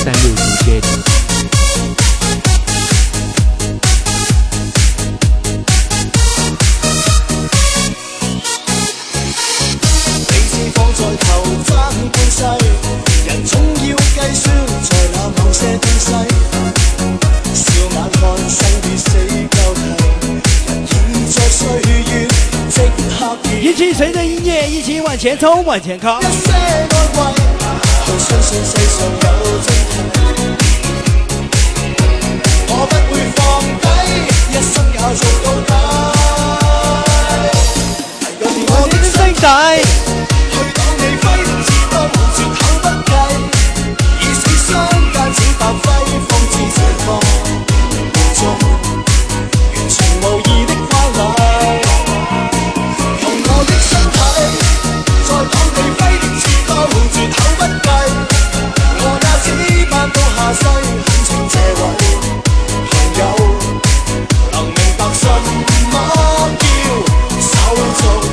1336之间。 人總要計算在那某些東西，笑眼看生與死交替，人已在歲月即刻一起隨着音樂一起往前衝往前靠， 一些安慰，去相信世上有真諦，我不會放低，一生也做到底。我的聲帶去擋你揮自當絕口不計，以死相間只發揮方知這個中完全無意的關懷，同我的身體在擋你揮的自當絕口不計，我也只盼到下世懇請這位朋友能明白什麼叫手足。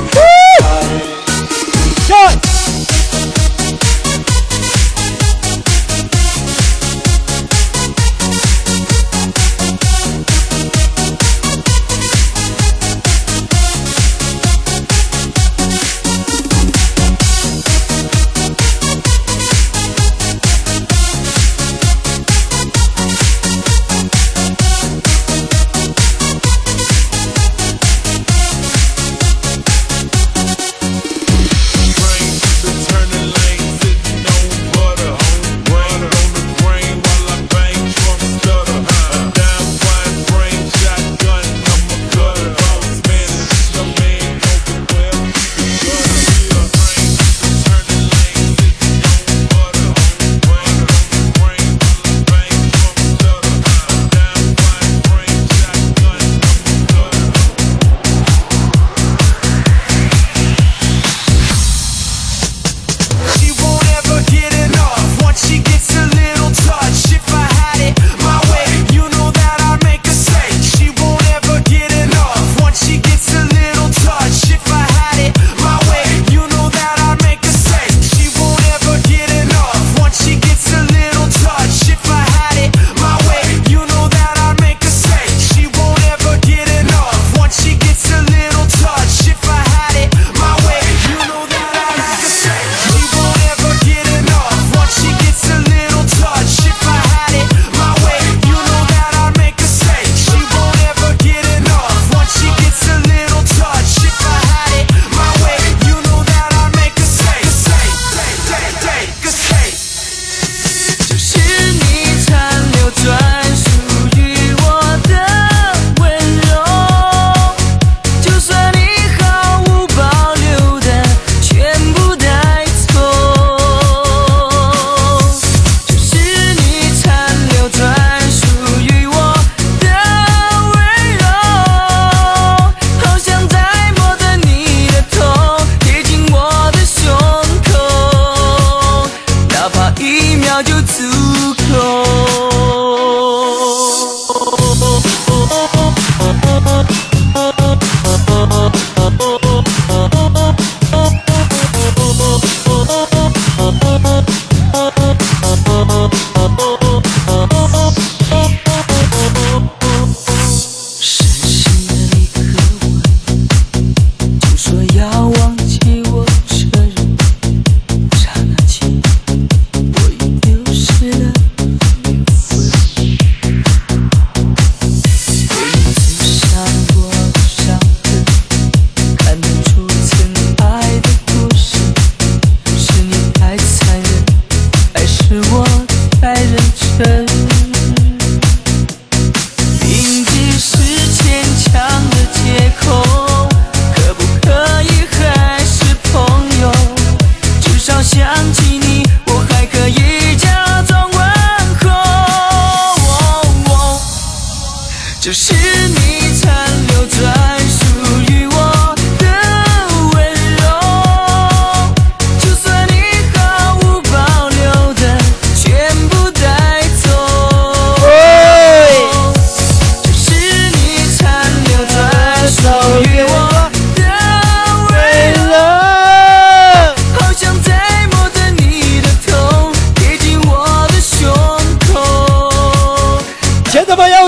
好像在摸着你的头，贴近我的胸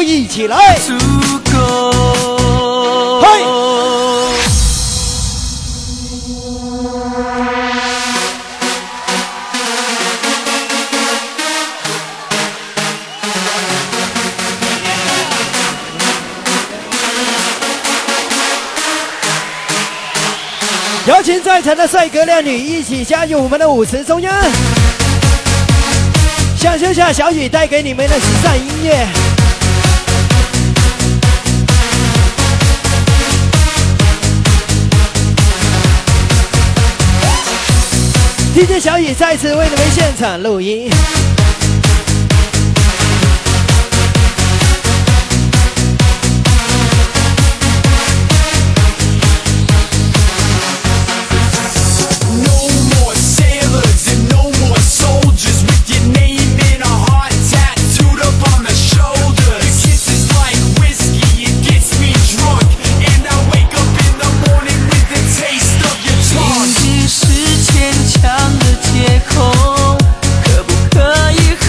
一起来。 足够。 嘿。邀请在场的帅哥靓女一起加入我们的舞池中央，享受下小雨带给你们的时尚音乐。DJ 小雨再次为你们现场录音。 是牵强的借口，可不可以？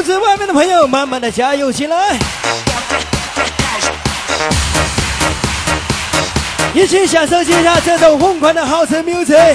屋子外面的朋友，慢慢的加油起来，一起享受接下这种疯狂的 House Music。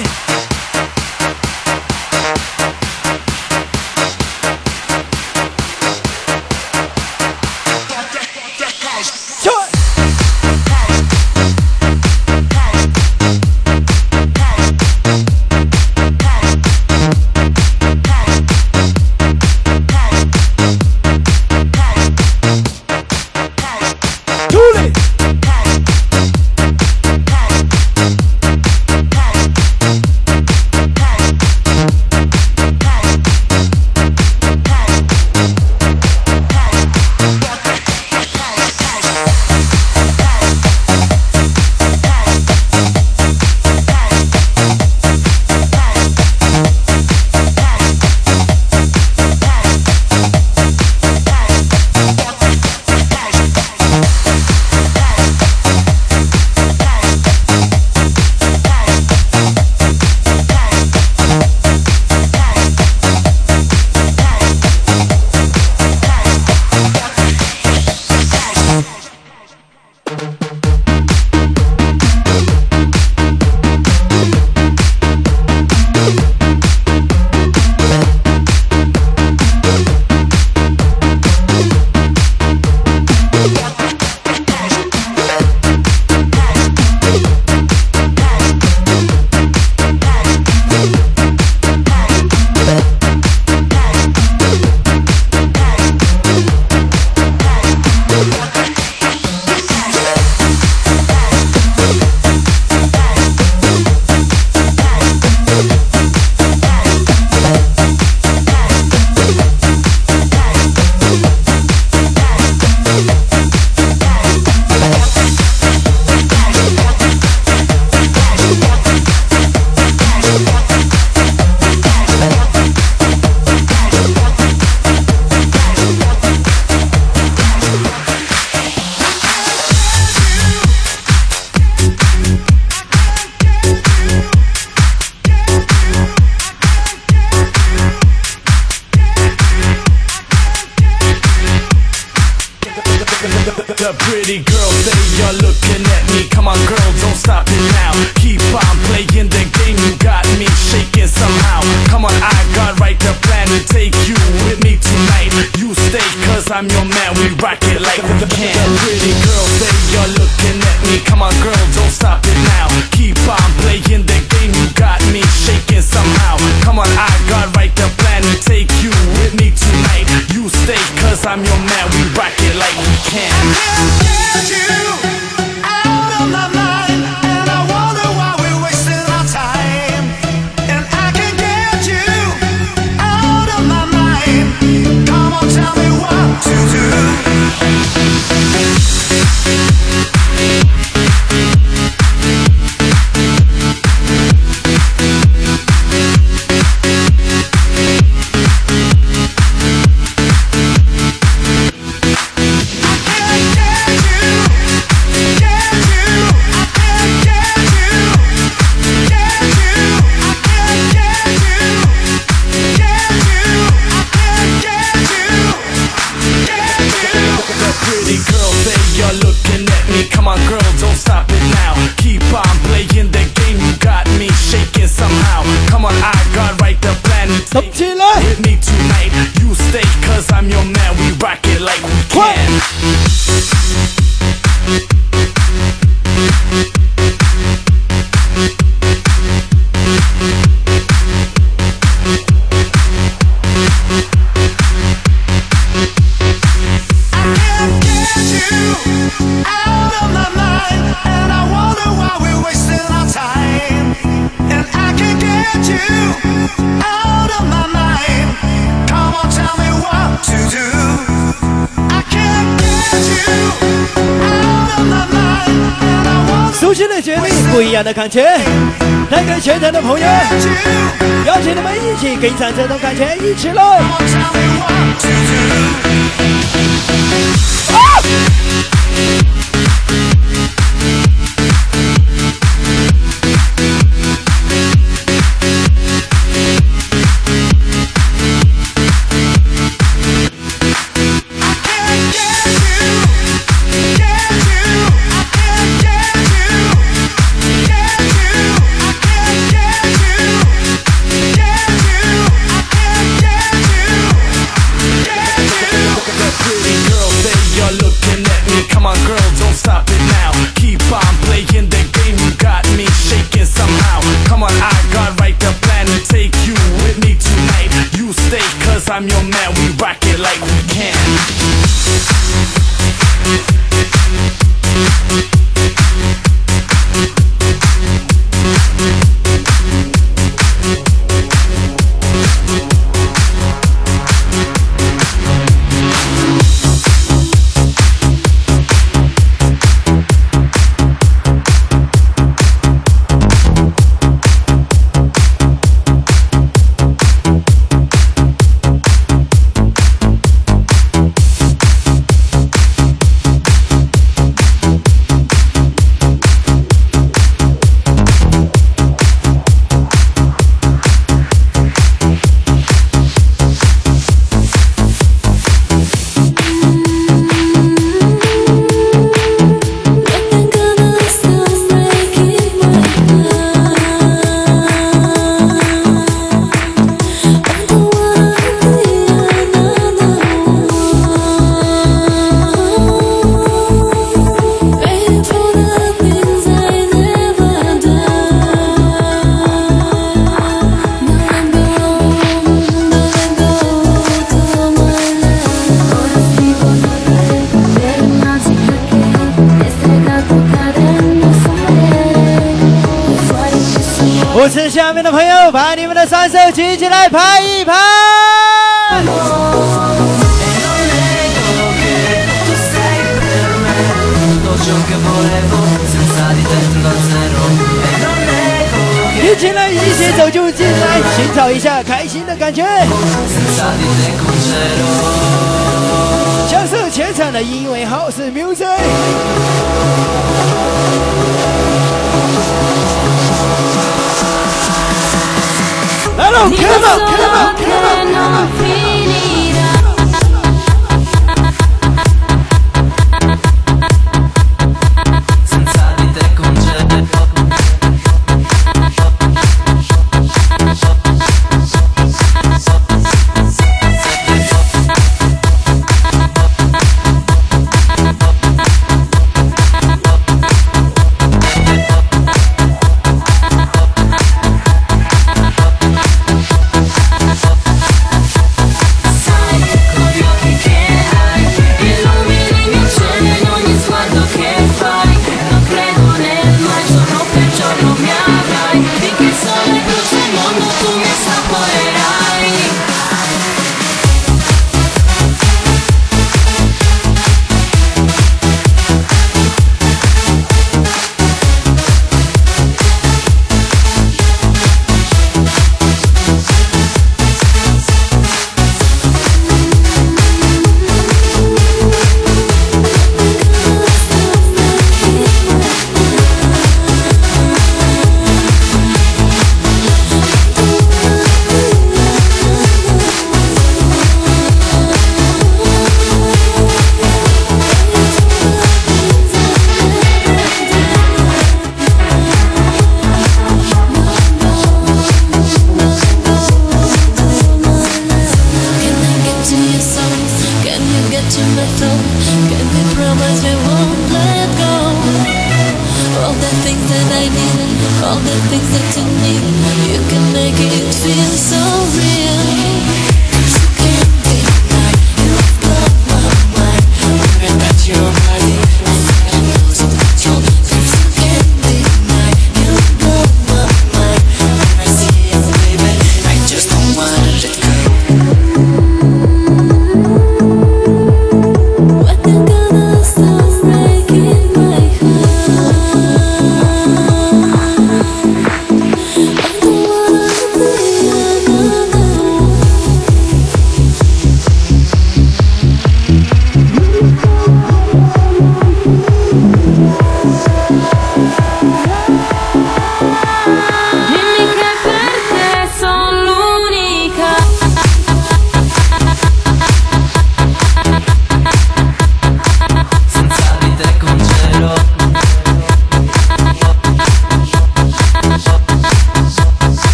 The pretty girls say you're looking at me. Come on girl, don't stop it now. Keep on playing the game, you got me shaking somehow. Come on, I got right the plan to take you with me tonight. You stay cause I'm your man, we rock it like we can. The pretty girls say you're looking at me. Come on girl, don't stop it now. Keep on playing the game, you got me shaking somehow. Come on, I got right the plan to take you with me tonight. You stay cause I'm your man, we rock it like we can. Get you out of my mind, and I wonder why we're wasting our time. And I can get you out of my mind. Come on, tell me what to do. With me tonight, you stay cause I'm your man, we rock it like we can. I can't get you out of my mind, and I wonder why we're wasting our time. And I can get you out of my mind. Come on, tell me what to do. I can't get you out of my mind, and I wonder 熟悉的旋律，不一样的感觉。带给全场的朋友，邀请你们一起跟上这种感觉，一起来。 Come on, tell me what to do. cause I'm your man, we rock it like we can. 舞池下面的朋友，把你们的双手举起来，拍一拍。一起来，一起走就进来，寻找一下开心的感觉。享受全场的因为好是 music。来喽 ，come on，come on，come on。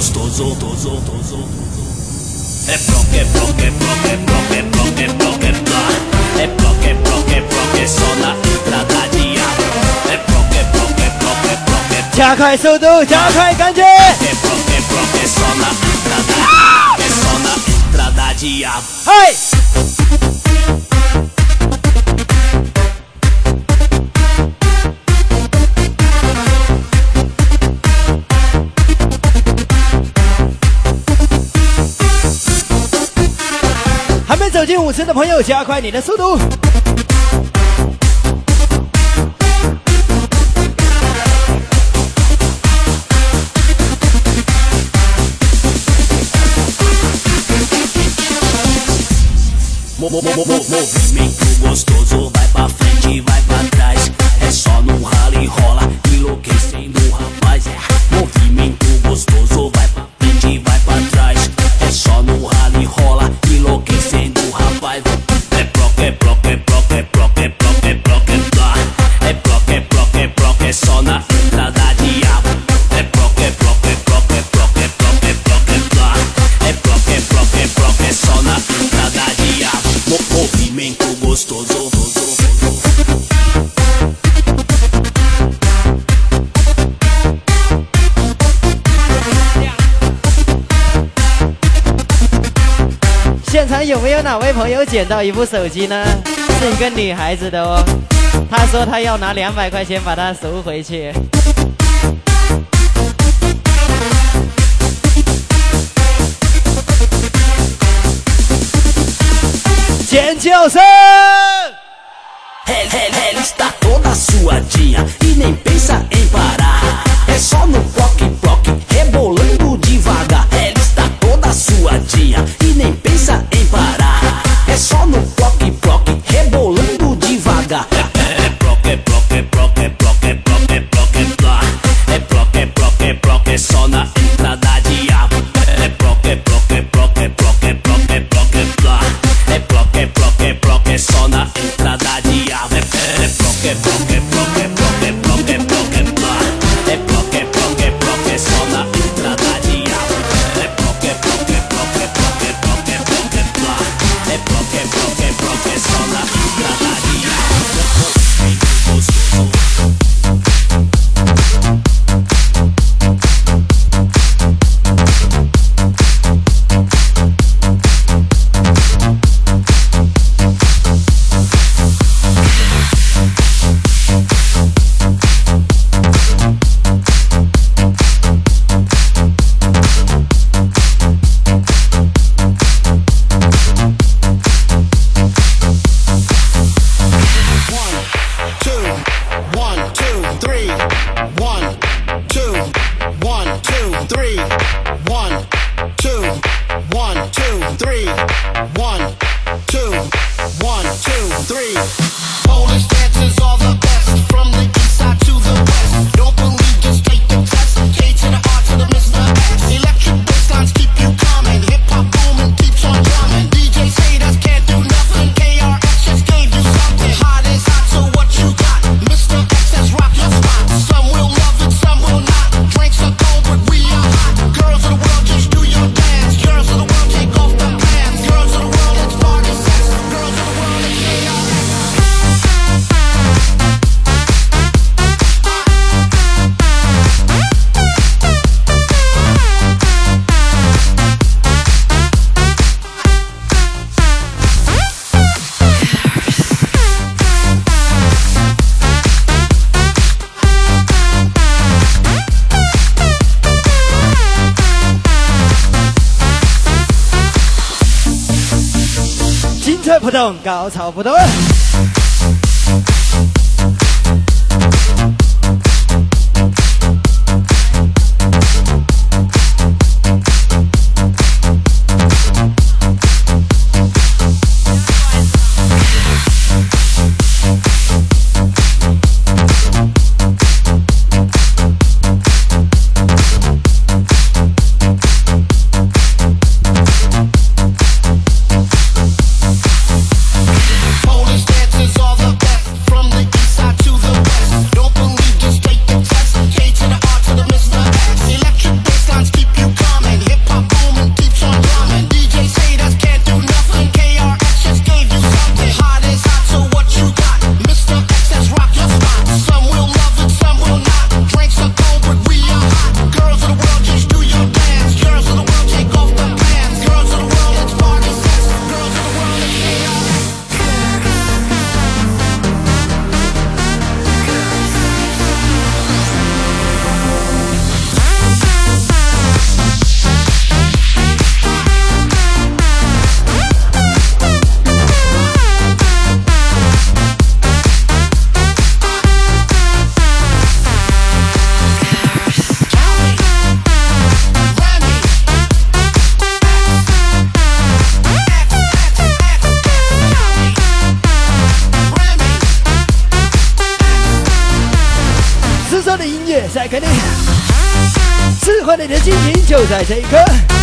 gostoso. É proc, é proc, é proc, é proc, é proc, é proc, é blá. É proc, é proc, é proc, é só na entrada de ar. É proc, é proc, é proc, é proc, é proc. 加快速度，加快感觉。 É proc, é proc, é só na entrada. É só na entrada de ar. 嗨。还没走进舞池的朋友，加快你的速度。 Movimento gostoso, vai pra frente, vai pra trás. É só no rally rola, enlouquecendo o rapaz. Movimento gostoso, vai pra frente, vai pra trás. É só no rally rola, enlouquecendo o rapaz. É proc, é proc, é proc, é proc, é proc, é proc, é blá. É proc, é proc, é proc, é só na entrada de ar. É proc, é proc, é proc, é proc, é proc, é proc, é blá. É proc, é proc, é proc, é só na entrada de ar. Movimento gostoso. 现场有没有哪位朋友捡到一部手机呢？是一个女孩子的哦，她说她要拿200块钱把它收回去。尖叫声！ Ela está toda suadinha e nem pensa em parar. É só no proc, rebolando devagar. Ela está toda suadinha e nem pensa em parar. É só no proc, rebolando devagar. É proc, é proc, é proc, é proc, é proc, é proc, é blá. É proc, é proc, é proc, é só na entrada de ar. É proc, é proc, é proc, é proc, é proc, é proc, é blá. É proc, é proc, é proc, é só na entrada de ar. É proc, é proc, é proc, é proc, é proc, é proc, é blá. É proc, é proc, é proc, é só na entrada de ar. É proc, é proc, é proc, é proc, é proc, é proc, é blá. É proc, é proc, é proc, é só na entrada de ar. Gostoso. 不动，高潮不动。 Polish dancers 时尚的音乐在给你，智慧的你的心情就在这一刻。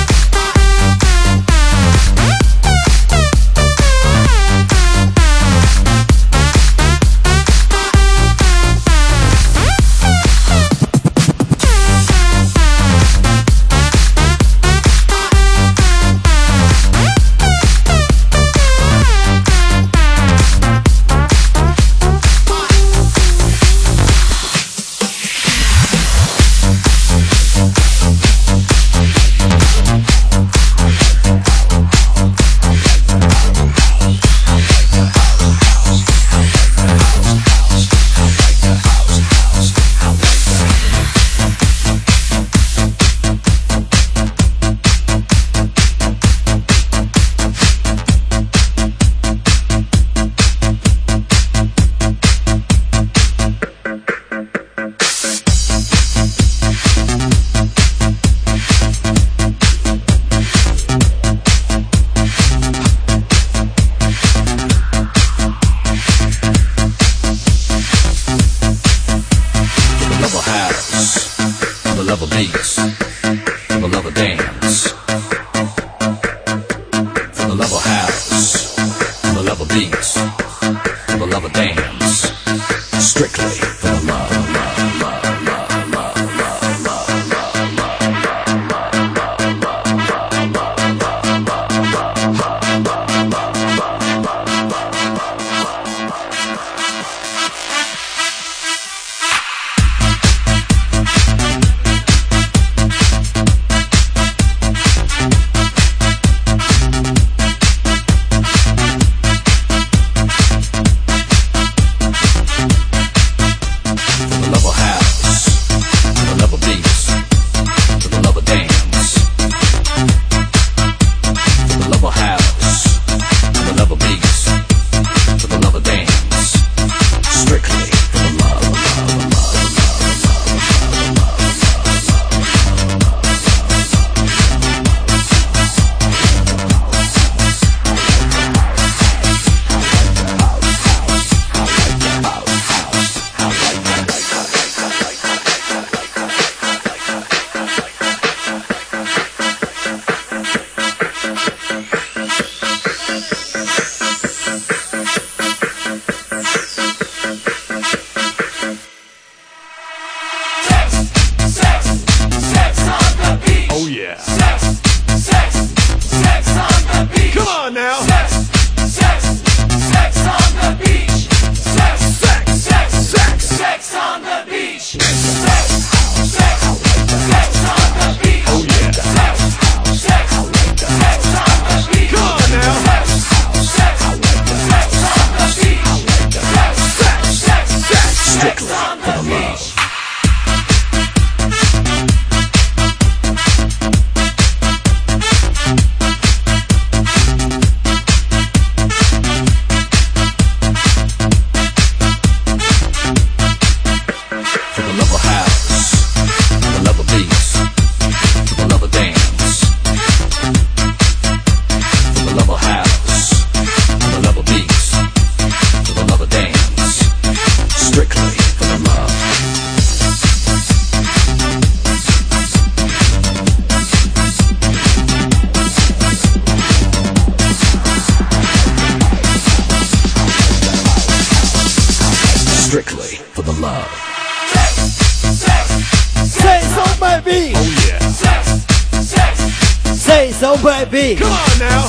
Baby, come on now.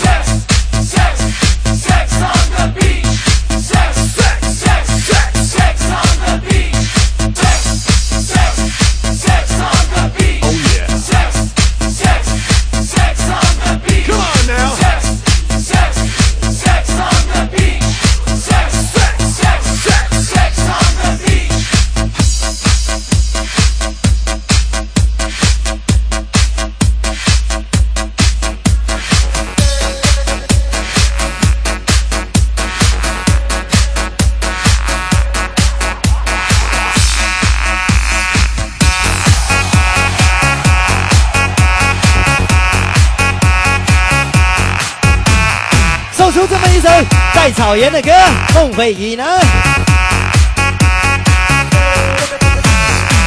Sex on the beach. Sex on the beach. Sex on the beach. Oh yeah. Sex on the beach. Come on now. Sex on the beach. Sex on the beach. 出这么一首在草原的歌，孟慧仪呢？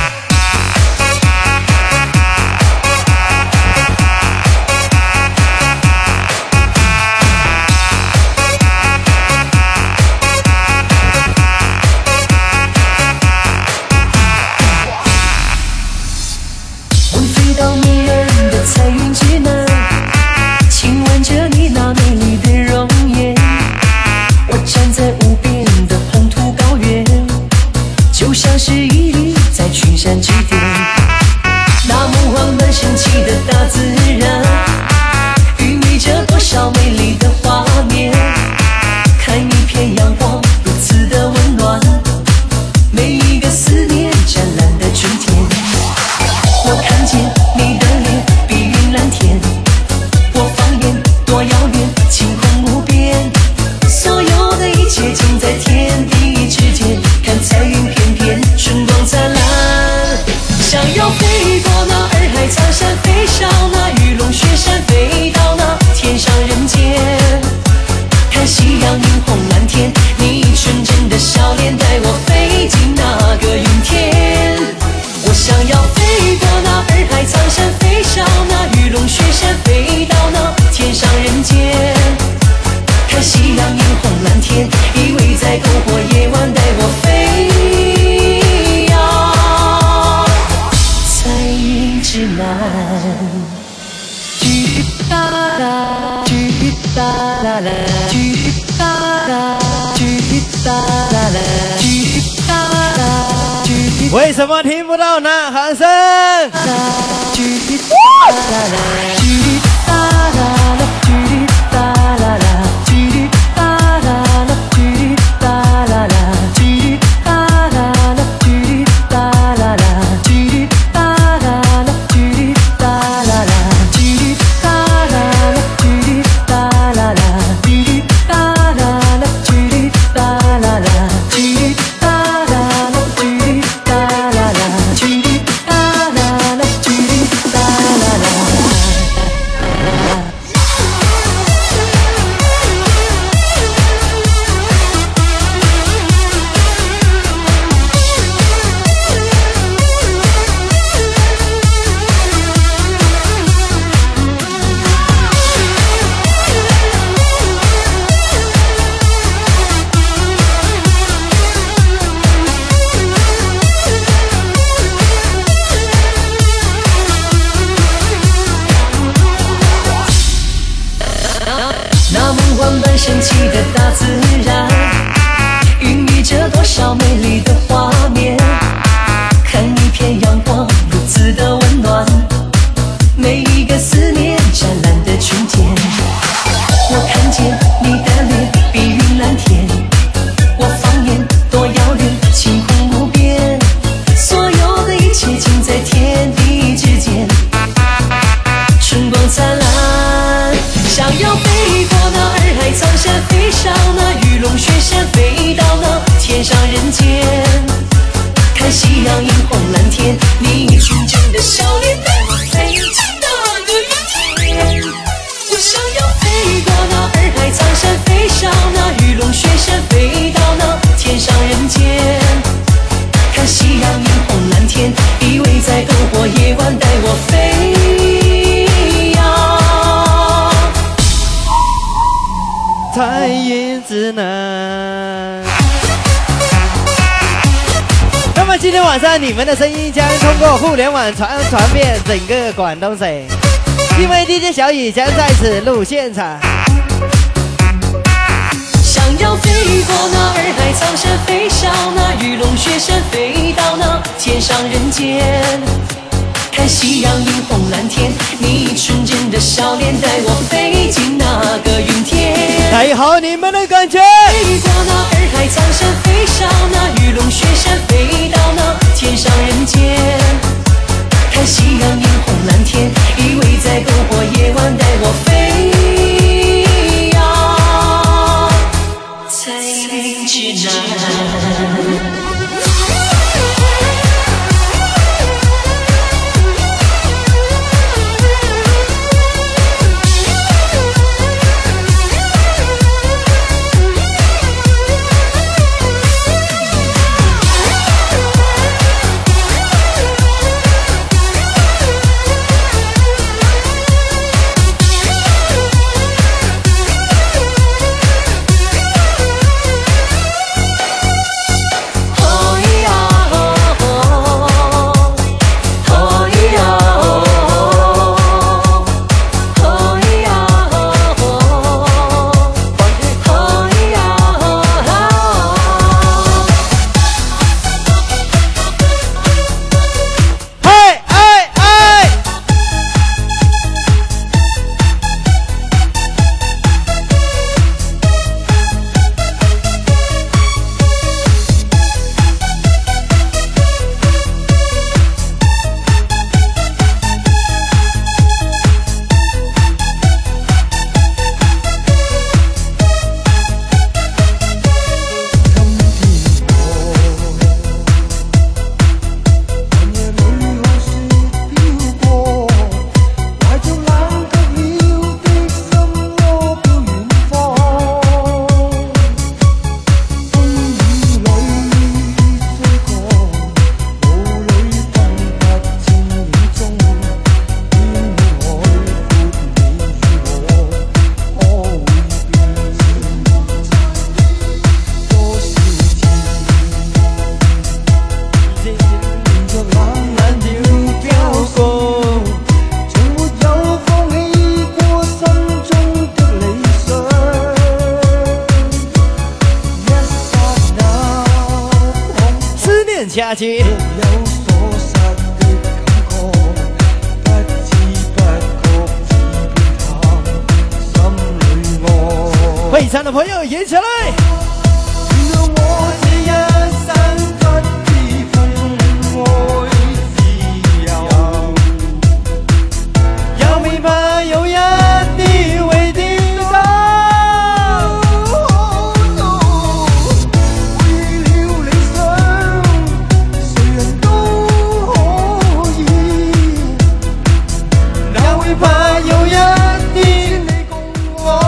山之巅。那梦幻般神奇的大自然，孕育着多少美丽的画面。看一片阳光如此的温暖，每一个思念湛蓝的春天。我看见你的脸碧云蓝天，我放眼多遥远，晴空无边。所有的一切尽在天地之间，看彩云片片，春光灿烂。想要飞过那洱海苍山，飞上那玉龙雪山，飞到那天上人间。看夕阳映红蓝天，你纯真的笑脸带我飞进那个云天。我想要飞过那洱海苍山，飞上那玉龙雪山，飞到那天上人间。看夕阳映红蓝天，依偎在篝火夜晚带我飞扬彩云之南。哒啦，哒啦啦，哒啦，哒啦啦，哒啦。 为什么听不到呐喊声？ 神奇的大自然，孕育着多少美丽的画面。看一片阳光如此的温暖，每一个思念湛蓝的春天。我看见你的脸碧云蓝天，我放眼多遥远，晴空无边。所有的一切尽在天地之间，春光灿烂。想要飞过那洱海苍山，飞上那玉龙雪山，飞到那天上人间。看夕阳映红蓝天，你纯真的笑脸带我飞进那个云天。我想要飞过那洱海苍山，飞上那玉龙雪山，飞到那天上人间。看夕阳映红蓝天，依偎在篝火夜晚带我飞扬彩云之南。那么今天晚上你们的声音将通过互联网传遍整个广东省，因为 DJ 小雨将在此录现场。 想要飞过那洱海苍山，飞上那玉龙雪山，飞到那天上人间。看夕阳映红蓝天，你纯真的笑脸带我飞进那个云天。 太好你们的感觉！ 飞过那洱海苍山，飞上那玉龙雪山，飞到那天上人间。看夕阳映红蓝天，依偎在篝火夜晚带我飞扬彩云之南。 下去。会场的朋友一起来。有人的为地道，为了理想，谁人都可以。哪會怕有一天你共我？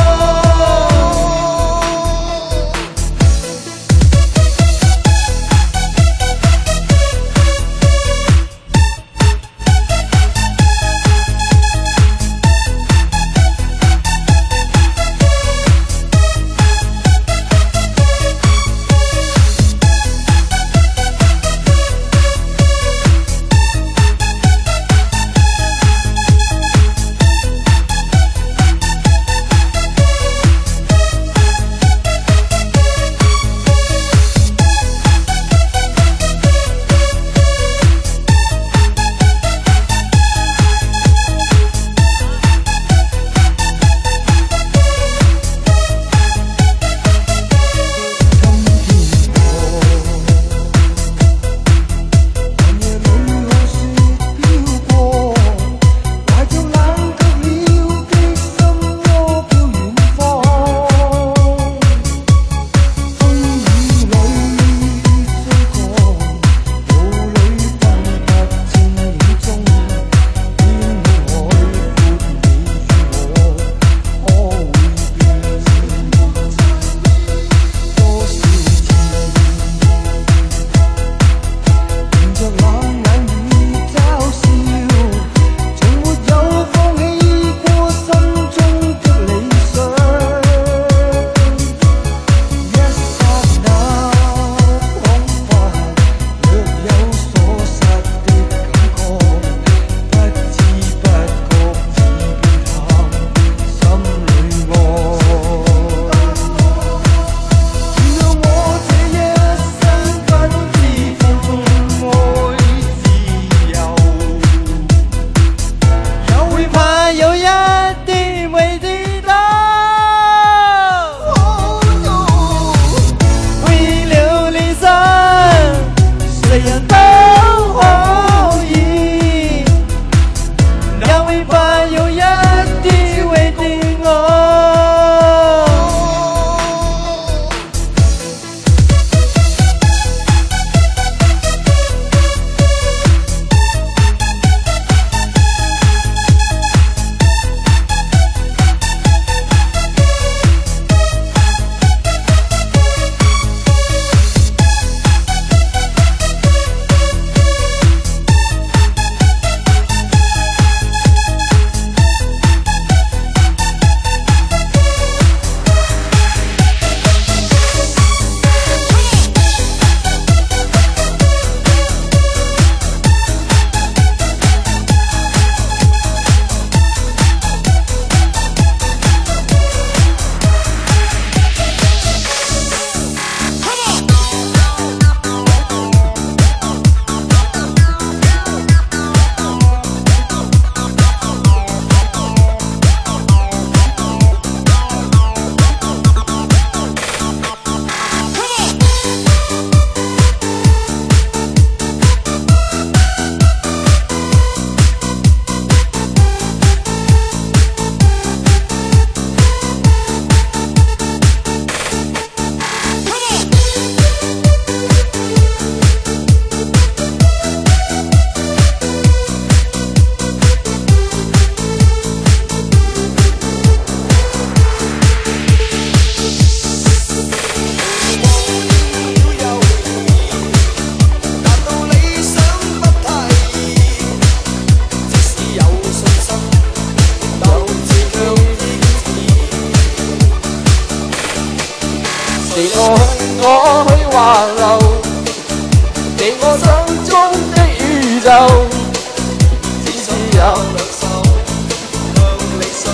我去橫流，你我心中的宇宙，只需有兩手向理想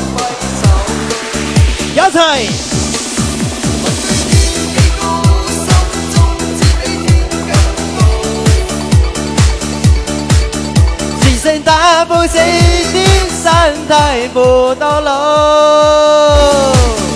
揮手。 有齊。 生大步谁的三抬不到楼。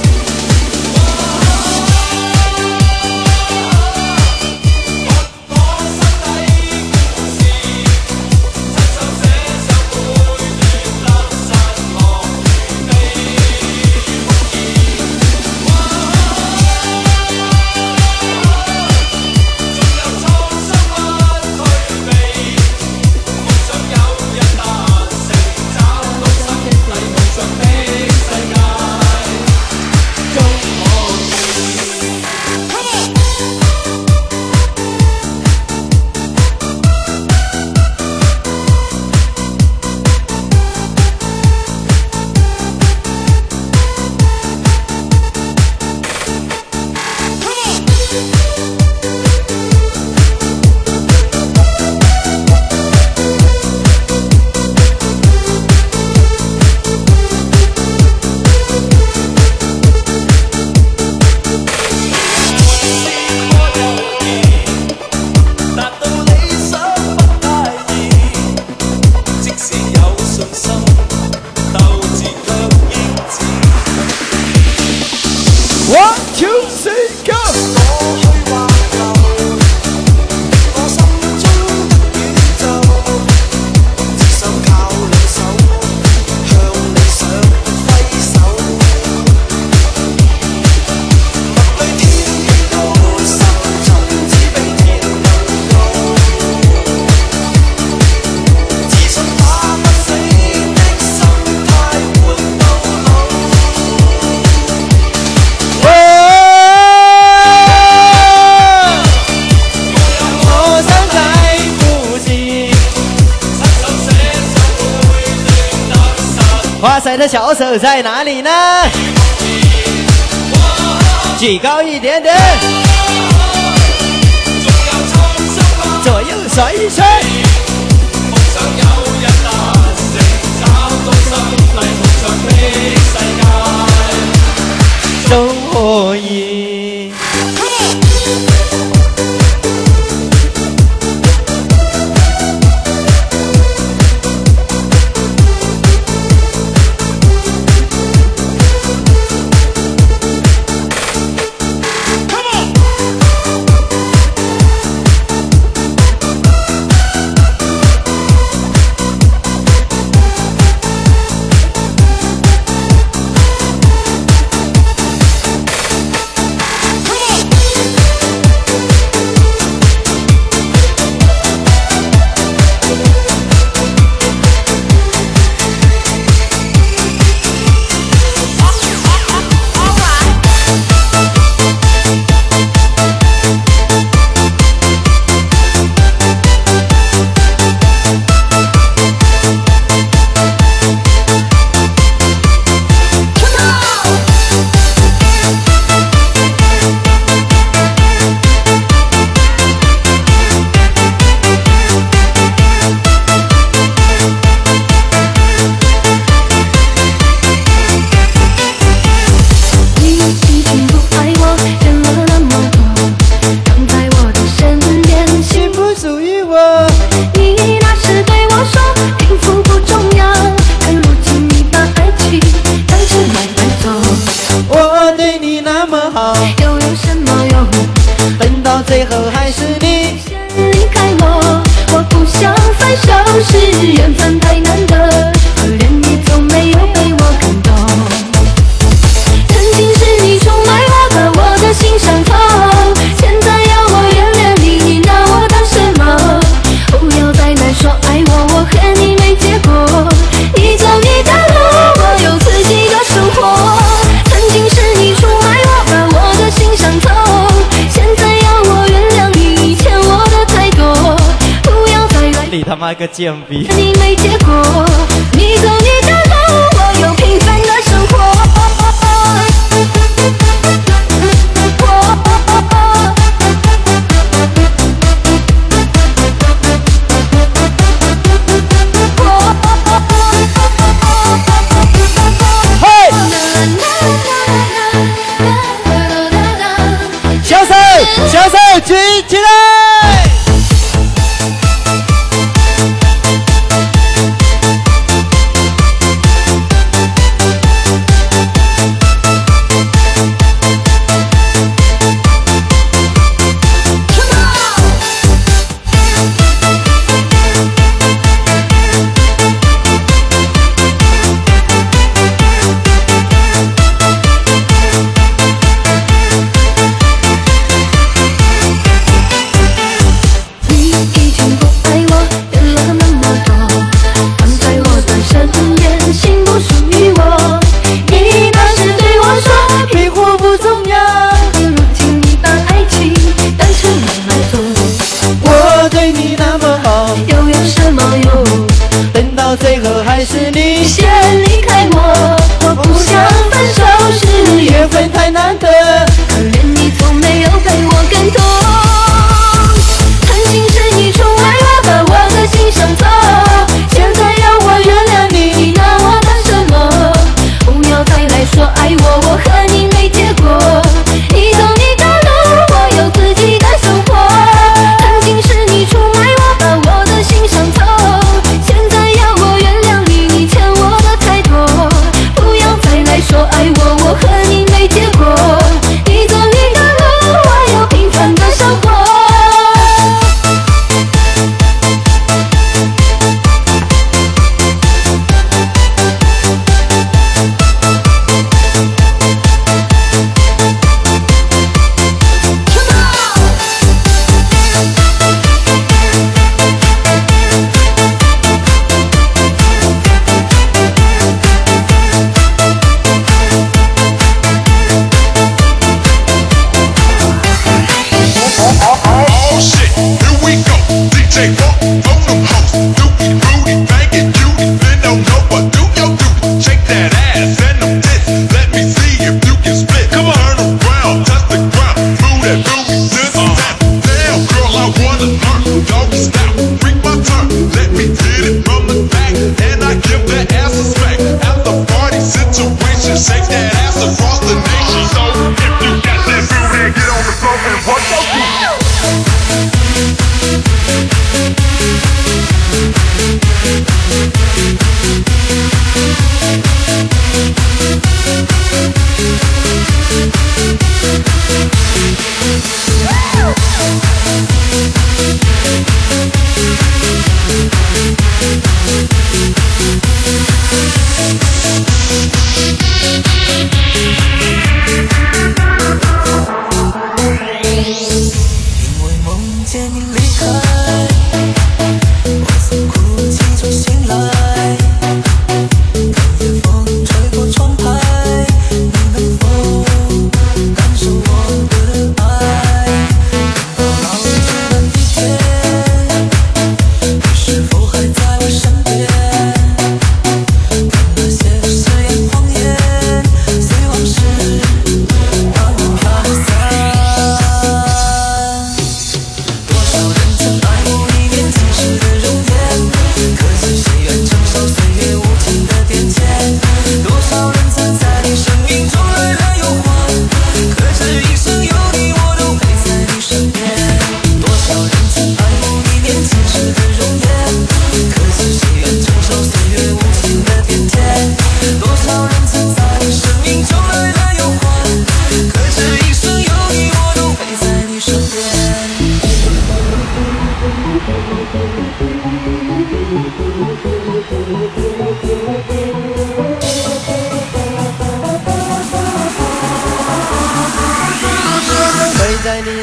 华仔的小手在哪里呢？举高一点点，左右甩一圈。都可以。最后还是你先离开我，我不想分手，是缘分太难得，可怜你从没有被我感动。曾经是你出卖我，把我的心伤透，现在要我原谅你，你拿我当什么？不要再难说爱我，我和你没结果，你走你的路，我有自己的生活。曾经是你出卖我，把我的心伤透，现在要我原谅你欠我的太多，不要再来你他妈个贱逼！ 你没结果，你走你的路，我有平凡的生活。 嘿，小手，小手举起来！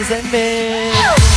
身边。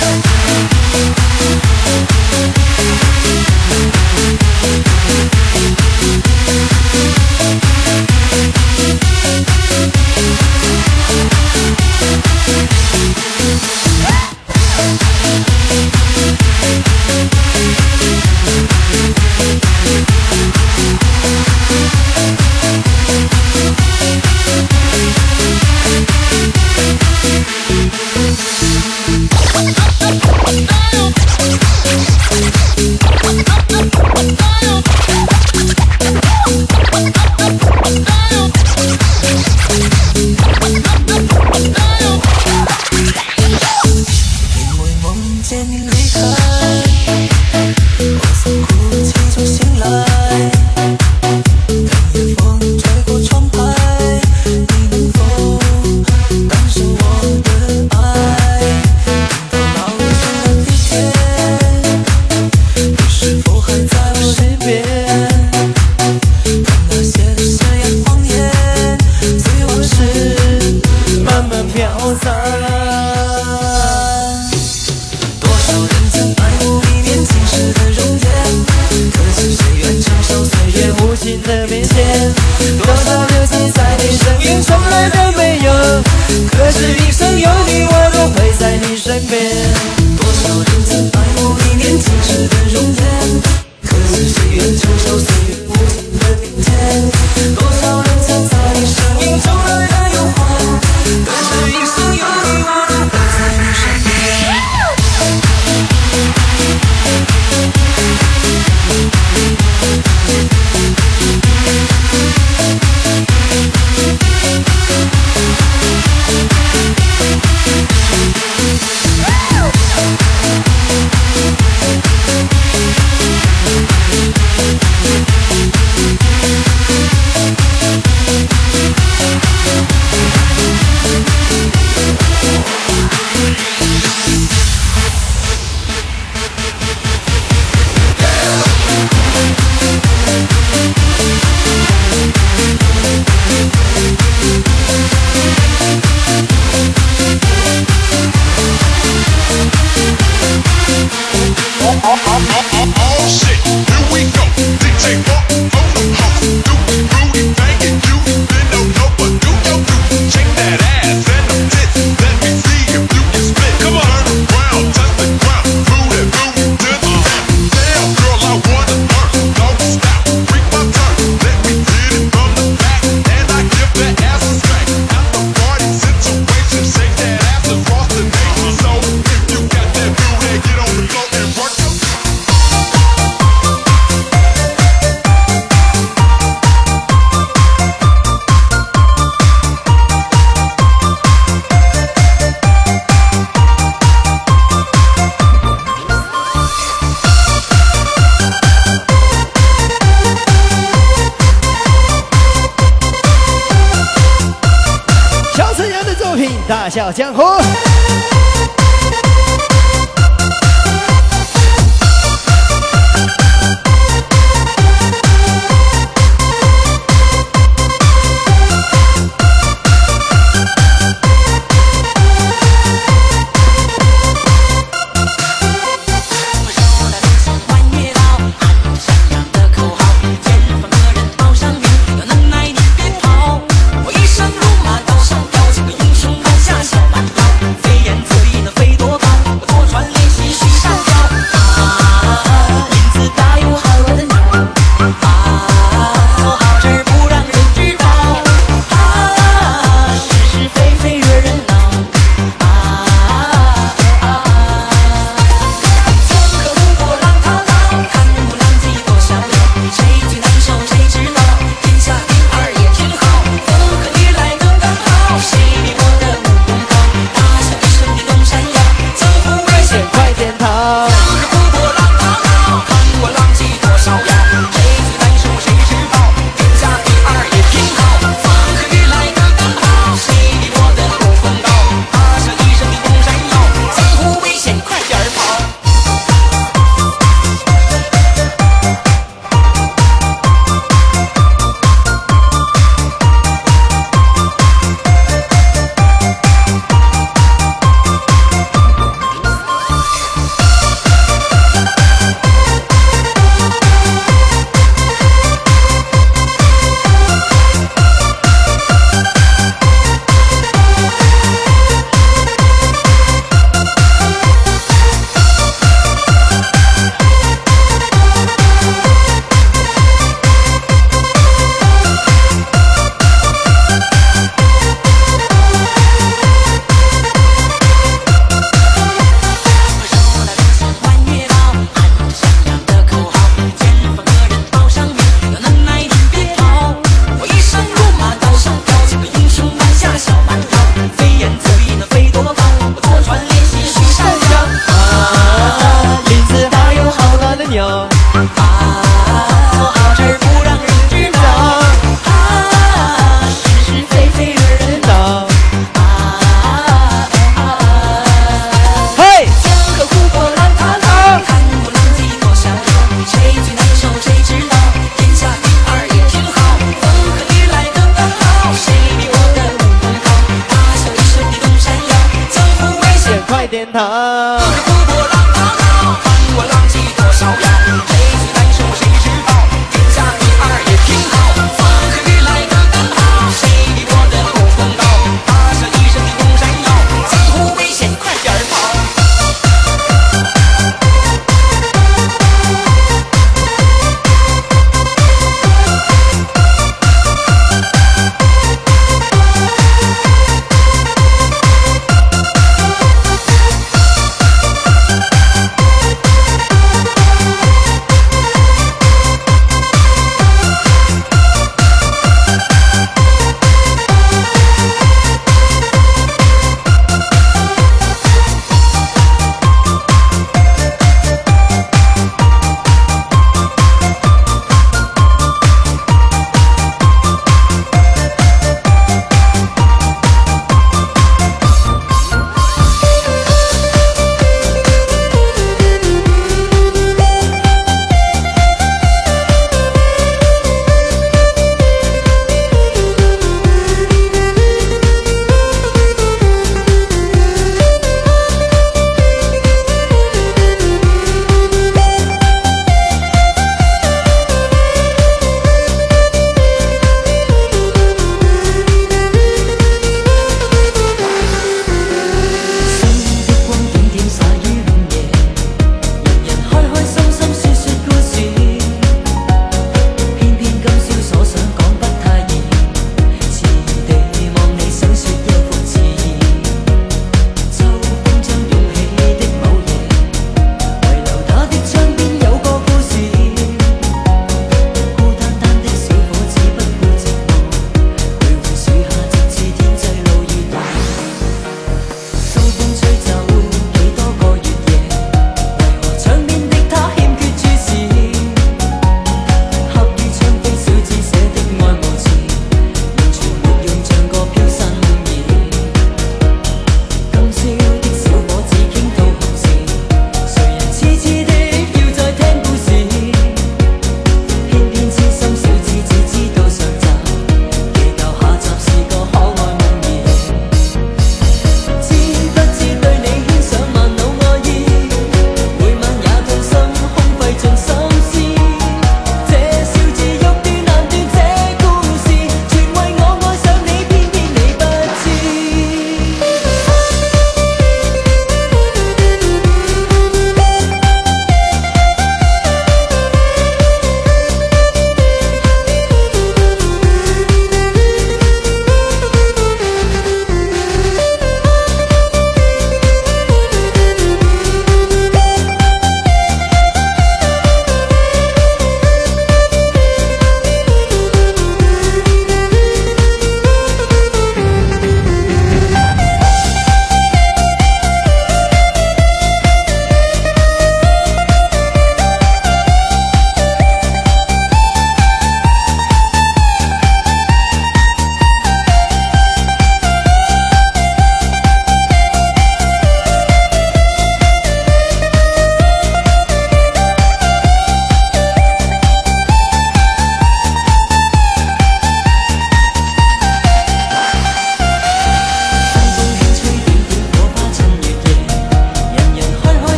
大笑江湖。 飞檐。 这儿不让人知道，是是非非惹人恼。 嘿， 江河湖泊浪滔滔，看过浪迹多逍遥，谁最难受谁知道？天下第二也挺好，风和雨来刚刚好，谁比我的武功高？大笑一声地动山摇，江湖危险快点逃！ 湖泊浪滔滔，看过浪迹多逍遥，谁最难受谁知道？天下第二也挺好，风和雨来刚刚好，谁比我的武功高？大笑一声地动山摇，江湖危险快点儿跑！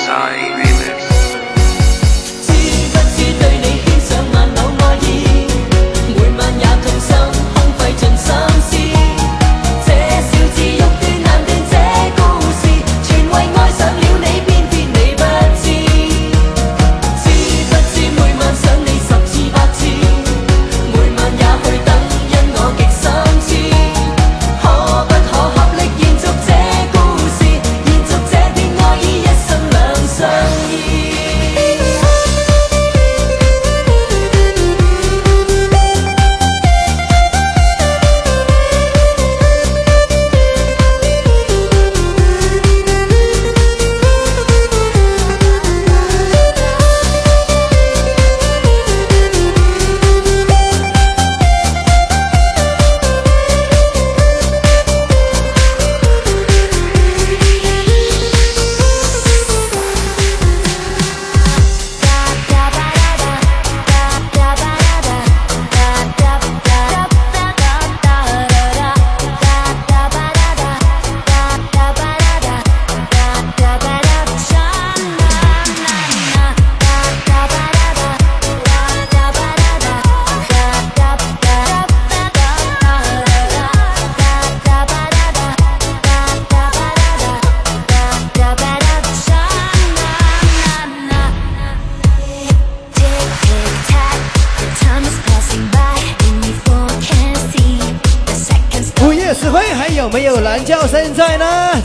有没有蓝叫声在呢？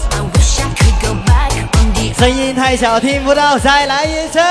声音太小听不到，再来一次。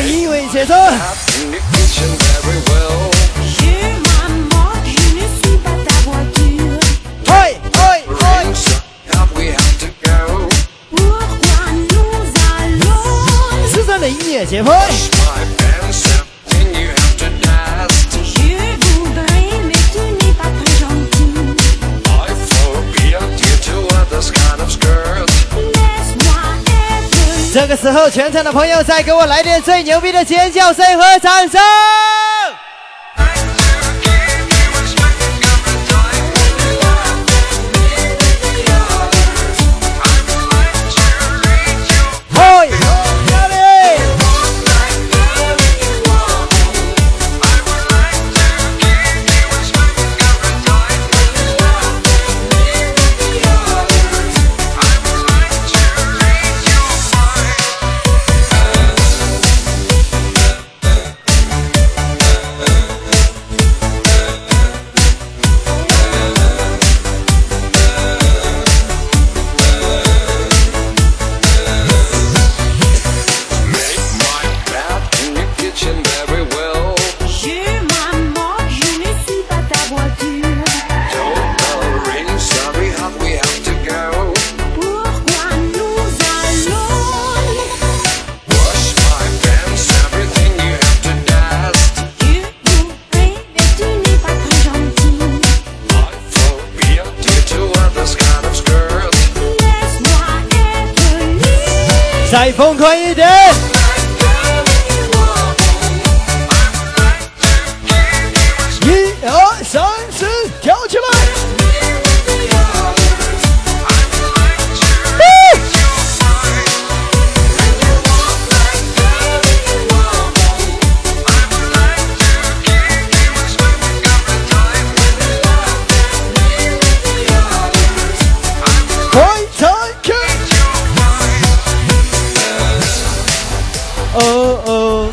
的音乐节奏。时尚的音乐节拍。这个时候，全场的朋友再给我来点最牛逼的尖叫声和掌声！嘿，哪里？再疯狂一点！一二三四，跳起来！快再看！哦哦。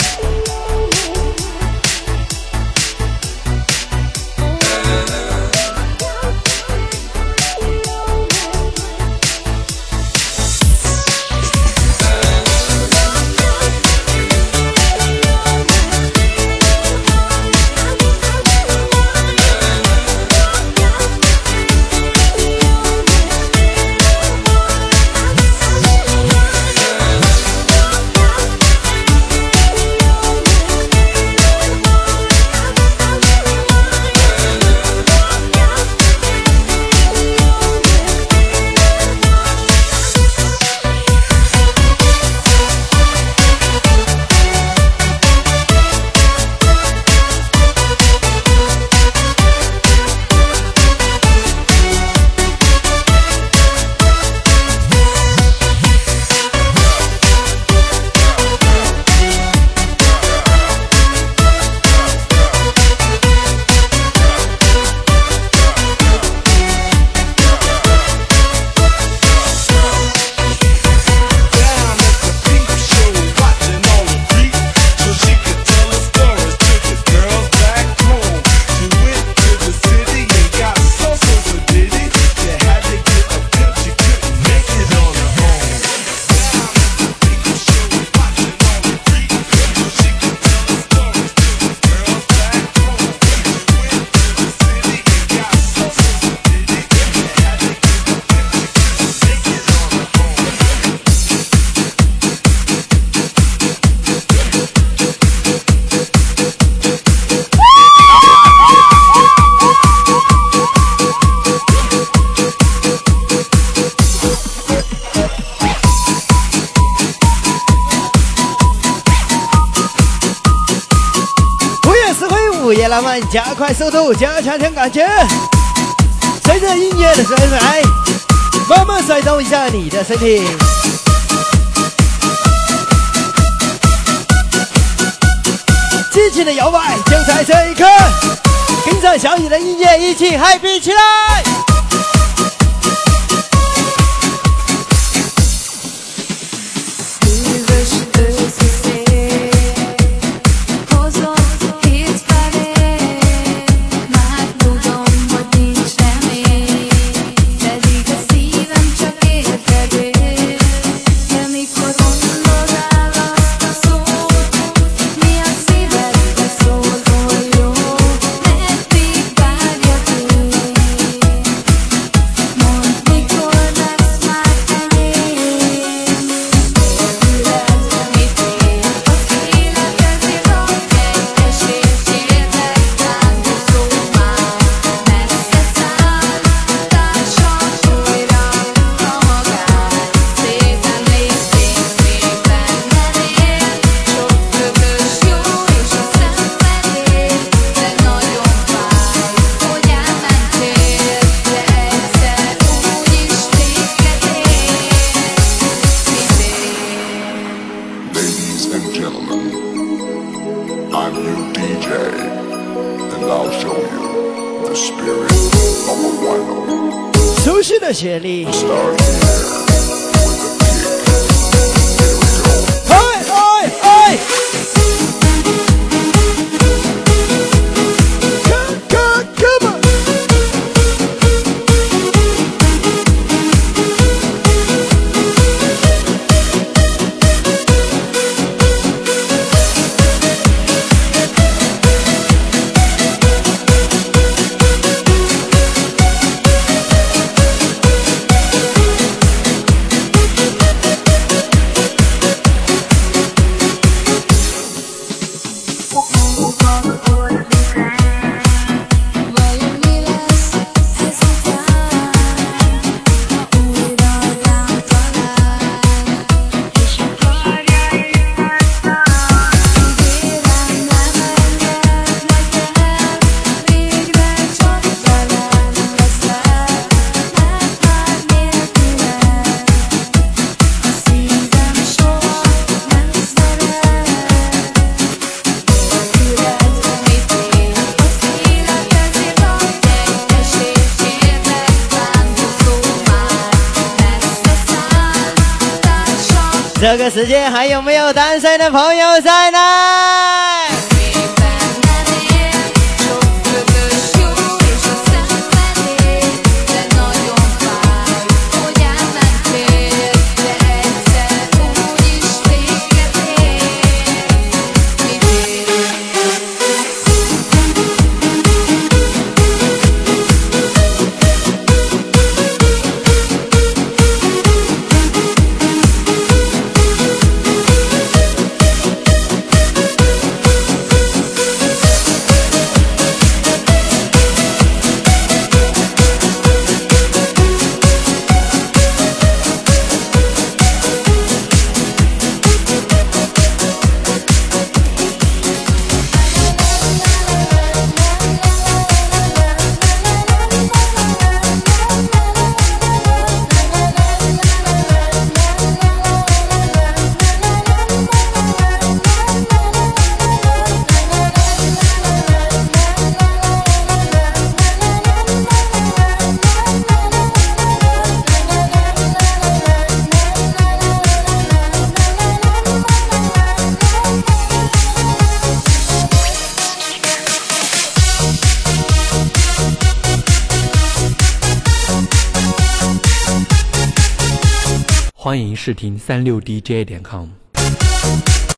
午夜浪漫，加快速度，加强感觉。随着音乐的甩甩，慢慢甩动一下你的身体。激情的摇摆就在这一刻，跟上小雨的音乐，一起 happy 起来！ 续的旋律。这个时间还有没有单身的朋友在呢？ 欢迎试听36DJ.com。